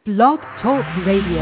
Blog Talk Radio.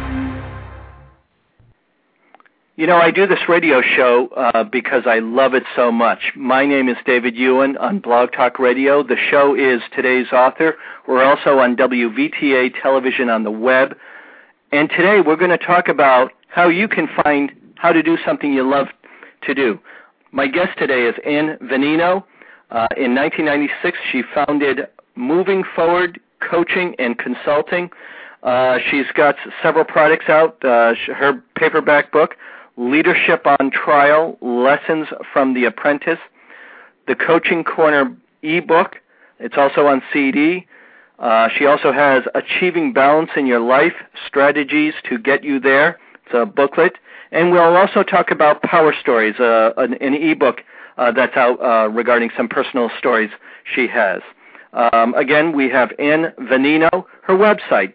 You know, I do this radio show because I love it so much. My name is David Ewan on Blog Talk Radio. The show is Today's Author. We're also on WVTA television on the web. And today we're going to talk about how you can find how to do something you love to do. My guest today is Ann Veneno. In 1996, she founded Moving Forward Coaching and Consulting. She's got several products out. Her paperback book, Leadership on Trial, Lessons from the Apprentice, the Coaching Corner ebook. It's also on CD. She also has Achieving Balance in Your Life, Strategies to Get You There. It's a booklet. And we'll also talk about Power Stories, an ebook that's out regarding some personal stories she has. Again, we have Ann Veneno, her website,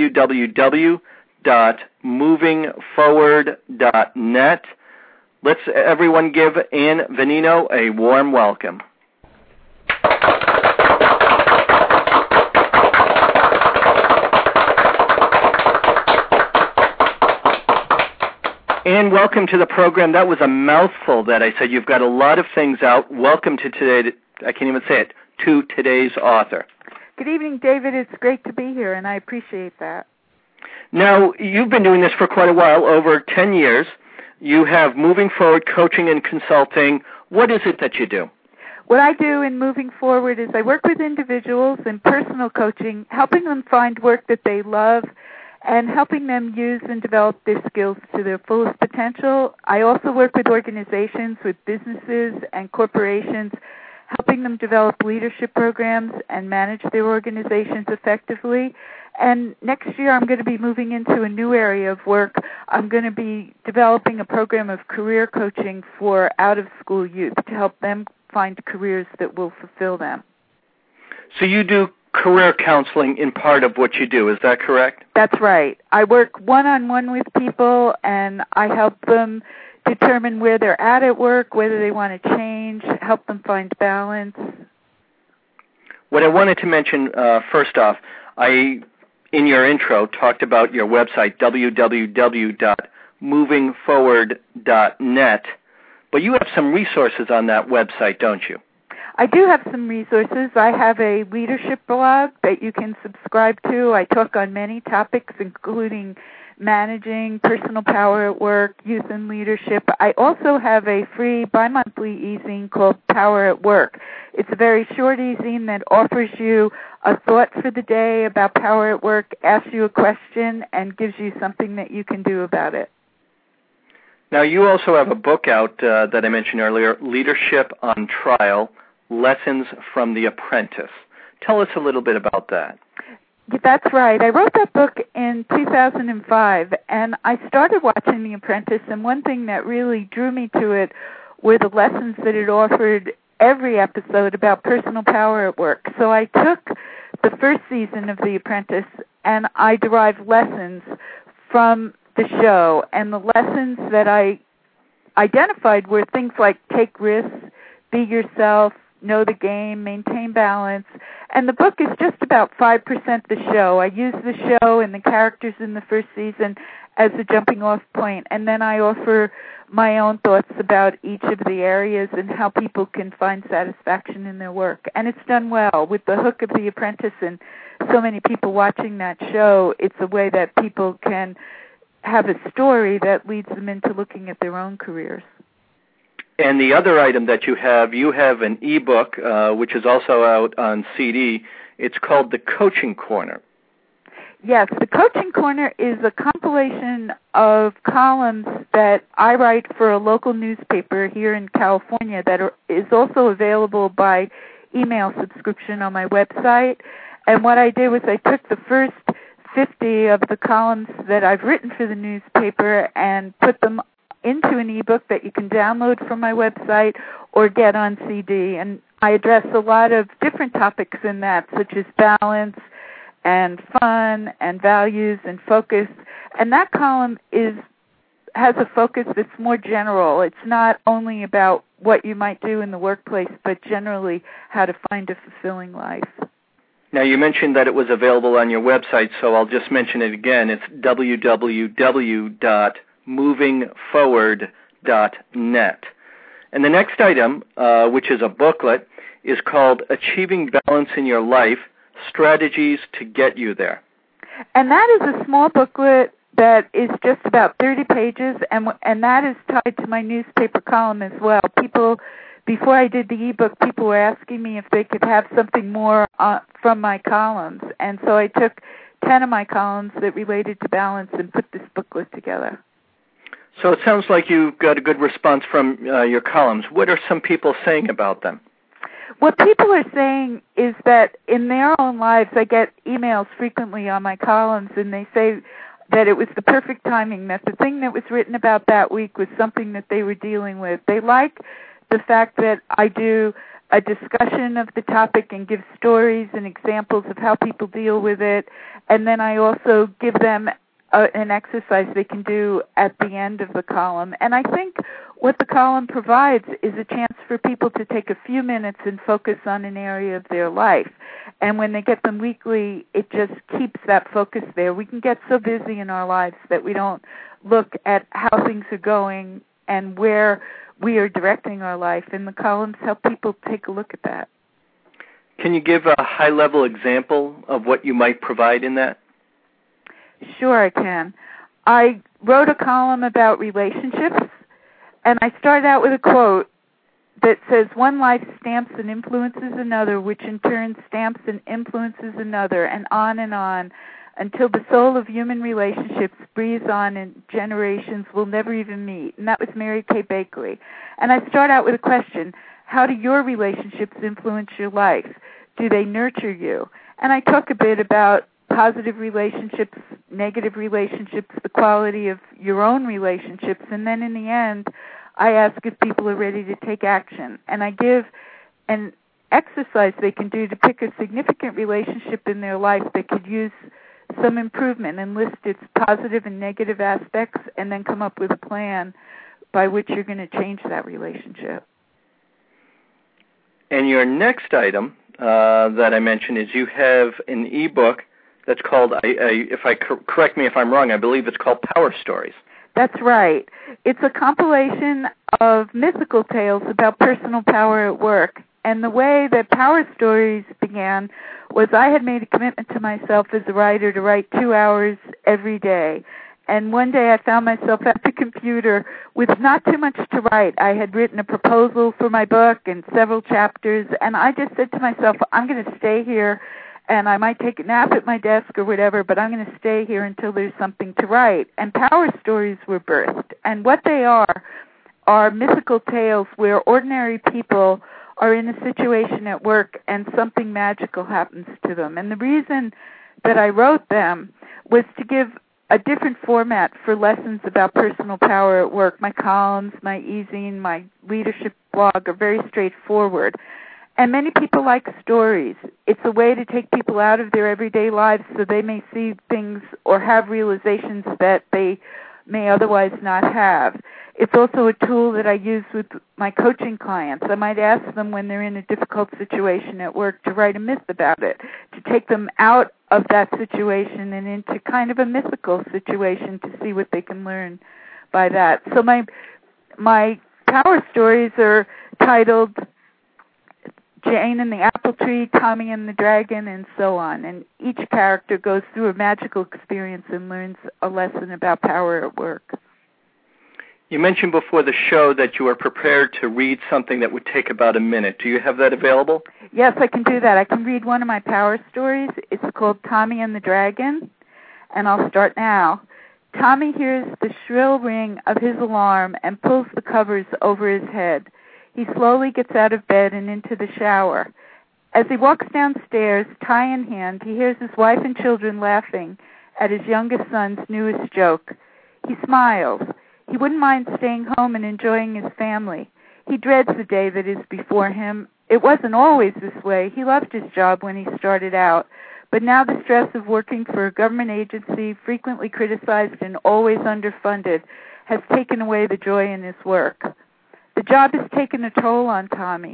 www.movingforward.net. Let's everyone give Ann Veneno a warm welcome. Ann, welcome to the program. That was a mouthful that I said. You've got a lot of things out. Welcome to today. I can't even say it. To Today's Author. Good evening, David. It's great to be here, and I appreciate that. Now, you've been doing this for quite a while, over 10 years. You have Moving Forward Coaching and Consulting. What is it that you do? What I do in Moving Forward is I work with individuals in personal coaching, helping them find work that they love and helping them use and develop their skills to their fullest potential. I also work with organizations, with businesses and corporations, helping them develop leadership programs and manage their organizations effectively. And next year I'm going to be moving into a new area of work. I'm going to be developing a program of career coaching for out-of-school youth to help them find careers that will fulfill them. So you do career counseling in part of what you do, is that correct? That's right. I work one-on-one with people, and I help them determine where they're at work, whether they want to change, help them find balance. What I wanted to mention, first off, in your intro, talked about your website, www.movingforward.net, but you have some resources on that website, don't you? I do have some resources. I have a leadership blog that you can subscribe to. I talk on many topics, including managing, personal power at work, youth and leadership. I also have a free bi-monthly e-zine called Power at Work. It's a very short e-zine that offers you a thought for the day about power at work, asks you a question, and gives you something that you can do about it. Now, you also have a book out that I mentioned earlier, Leadership on Trial, Lessons from the Apprentice. Tell us a little bit about that. That's right. I wrote that book in 2005, and I started watching The Apprentice, and one thing that really drew me to it were the lessons that it offered every episode about personal power at work. So I took the first season of The Apprentice, and I derived lessons from the show, and the lessons that I identified were things like take risks, be yourself, know the game, maintain balance. And the book is just about 5% the show. I use the show and the characters in the first season as a jumping off point, and then I offer my own thoughts about each of the areas and how people can find satisfaction in their work. And it's done well. With the hook of The Apprentice and so many people watching that show, it's a way that people can have a story that leads them into looking at their own careers. And the other item that you have an ebook, which is also out on CD. It's called The Coaching Corner. Yes, The Coaching Corner is a compilation of columns that I write for a local newspaper here in California that is also available by email subscription on my website. And what I did was I took the first 50 of the columns that I've written for the newspaper and put them into an ebook that you can download from my website or get on CD. And I address a lot of different topics in that, such as balance and fun and values and focus. And that column has a focus that's more general. It's not only about what you might do in the workplace, but generally how to find a fulfilling life. Now, you mentioned that it was available on your website, so I'll just mention it again. It's www.movingforward.net. And the next item, which is a booklet, is called Achieving Balance in Your Life, Strategies to Get You There. And that is a small booklet that is just about 30 pages, and that is tied to my newspaper column as well. Before I did the ebook, people were asking me if they could have something more from my columns, and so I took 10 of my columns that related to balance and put this booklet together. So it sounds like you got a good response from your columns. What are some people saying about them? What people are saying is that in their own lives, I get emails frequently on my columns, and they say that it was the perfect timing, that the thing that was written about that week was something that they were dealing with. They like the fact that I do a discussion of the topic and give stories and examples of how people deal with it, and then I also give them an exercise they can do at the end of the column. And I think what the column provides is a chance for people to take a few minutes and focus on an area of their life. And when they get them weekly, it just keeps that focus there. We can get so busy in our lives that we don't look at how things are going and where we are directing our life, and the columns help people take a look at that. Can you give a high-level example of what you might provide in that? Sure, I can. I wrote a column about relationships, and I started out with a quote that says, "One life stamps and influences another, which in turn stamps and influences another," and on, until the soul of human relationships breathes on and generations will never even meet. And that was Mary Kay Bakley. And I start out with a question: how do your relationships influence your life? Do they nurture you? And I talk a bit about positive relationships, negative relationships, the quality of your own relationships, and then in the end, I ask if people are ready to take action. And I give an exercise they can do to pick a significant relationship in their life that could use some improvement and list its positive and negative aspects, and then come up with a plan by which you're going to change that relationship. And your next item that I mentioned is you have an ebook that's called, correct me if I'm wrong, I believe it's called Power Stories. That's right. It's a compilation of mythical tales about personal power at work. And the way that Power Stories began was I had made a commitment to myself as a writer to write 2 hours every day. And one day I found myself at the computer with not too much to write. I had written a proposal for my book and several chapters, and I just said to myself, I'm going to stay here, and I might take a nap at my desk or whatever, but I'm going to stay here until there's something to write. And Power Stories were birthed. And what they are mythical tales where ordinary people are in a situation at work and something magical happens to them. And the reason that I wrote them was to give a different format for lessons about personal power at work. My columns, my e-zine, my leadership blog are very straightforward. And many people like stories. It's a way to take people out of their everyday lives so they may see things or have realizations that they may otherwise not have. It's also a tool that I use with my coaching clients. I might ask them when they're in a difficult situation at work to write a myth about it, to take them out of that situation and into kind of a mythical situation to see what they can learn by that. So my Power Stories are titled Jane and the Apple Tree, Tommy and the Dragon, and so on. And each character goes through a magical experience and learns a lesson about power at work. You mentioned before the show that you are prepared to read something that would take about a minute. Do you have that available? Yes, I can do that. I can read one of my Power Stories. It's called Tommy and the Dragon, and I'll start now. Tommy hears the shrill ring of his alarm and pulls the covers over his head. He slowly gets out of bed and into the shower. As he walks downstairs, tie in hand, he hears his wife and children laughing at his youngest son's newest joke. He smiles. He wouldn't mind staying home and enjoying his family. He dreads the day that is before him. It wasn't always this way. He loved his job when he started out, but now the stress of working for a government agency, frequently criticized and always underfunded, has taken away the joy in his work. The job has taken a toll on Tommy.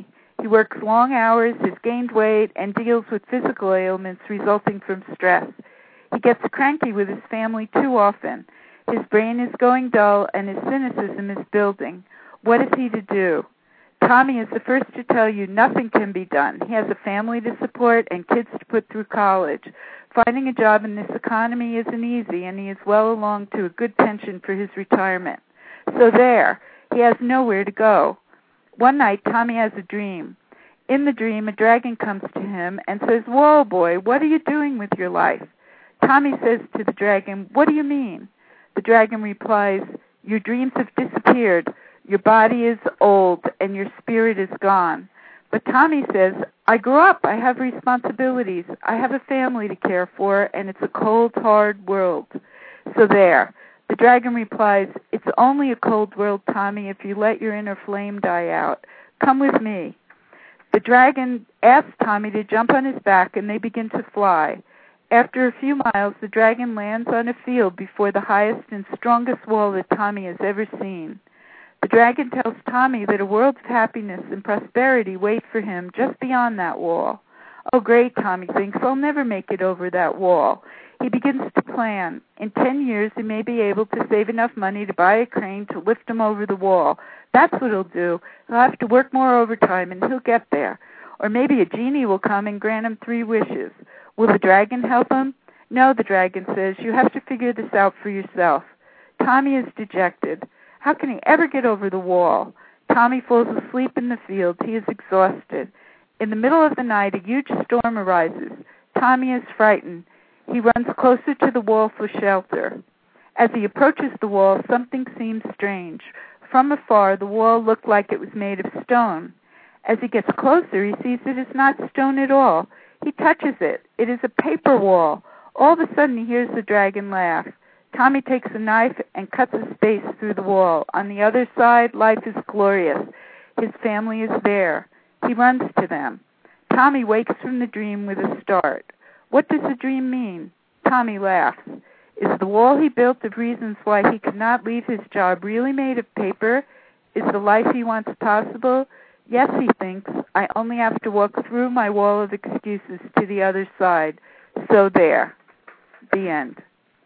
He works long hours, has gained weight, and deals with physical ailments resulting from stress. He gets cranky with his family too often. His brain is going dull, and his cynicism is building. What is he to do? Tommy is the first to tell you nothing can be done. He has a family to support and kids to put through college. Finding a job in this economy isn't easy, and he is well along to a good pension for his retirement. So there, he has nowhere to go. One night, Tommy has a dream. In the dream, a dragon comes to him and says, "Whoa, boy, what are you doing with your life?" Tommy says to the dragon, "What do you mean?" The dragon replies, "Your dreams have disappeared. Your body is old, and your spirit is gone." But Tommy says, "I grew up. I have responsibilities. I have a family to care for, and it's a cold, hard world." So there. The dragon replies, "It's only a cold world, Tommy, if you let your inner flame die out. Come with me." The dragon asks Tommy to jump on his back, and they begin to fly. After a few miles, the dragon lands on a field before the highest and strongest wall that Tommy has ever seen. The dragon tells Tommy that a world of happiness and prosperity wait for him just beyond that wall. Oh, great, Tommy thinks, I'll never make it over that wall. He begins to plan. In 10 years, he may be able to save enough money to buy a crane to lift him over the wall. That's what he'll do. He'll have to work more overtime, and he'll get there. Or maybe a genie will come and grant him 3 wishes. Will the dragon help him? No, the dragon says, you have to figure this out for yourself. Tommy is dejected. How can he ever get over the wall? Tommy falls asleep in the field. He is exhausted. In the middle of the night, a huge storm arises. Tommy is frightened. He runs closer to the wall for shelter. As he approaches the wall, something seems strange. From afar, the wall looked like it was made of stone. As he gets closer, he sees it is not stone at all. He touches it. It is a paper wall. All of a sudden, he hears the dragon laugh. Tommy takes a knife and cuts a space through the wall. On the other side, life is glorious. His family is there. He runs to them. Tommy wakes from the dream with a start. What does the dream mean? Tommy laughs. Is the wall he built of reasons why he could not leave his job really made of paper? Is the life he wants possible? Yes, he thinks. I only have to walk through my wall of excuses to the other side. So there. The end.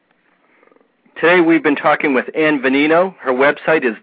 Today we've been talking with Ann Veneno. Her website is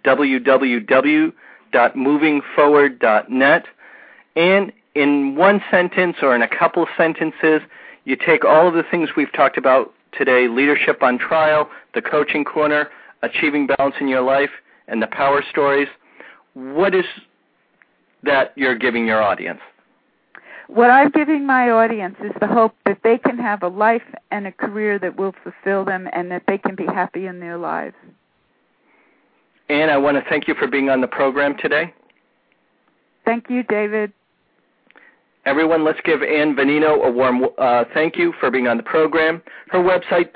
www.movingforward.net. And in one sentence or in a couple of sentences, you take all of the things we've talked about today, Leadership on Trial, the Coaching Corner, Achieving Balance in Your Life, and the Power Stories. What is that you're giving your audience? What I'm giving my audience is the hope that they can have a life and a career that will fulfill them and that they can be happy in their lives. Ann, I want to thank you for being on the program today. Thank you, David. Everyone, let's give Ann Veneno a warm thank you for being on the program. Her website,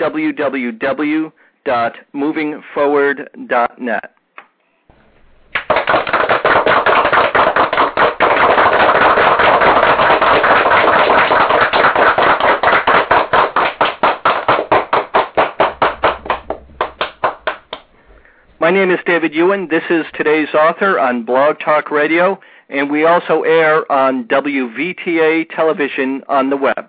www.movingforward.net. My name is David Ewan. This is today's author on Blog Talk Radio, and we also air on WVTA television on the web.